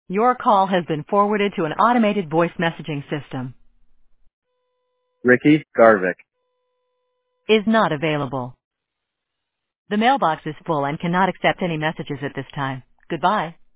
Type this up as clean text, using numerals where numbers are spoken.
Your call has been forwarded to an automated voice messaging system. Ricky Garvik. Is not available. The mailbox is full and cannot accept any messages at this time. Goodbye.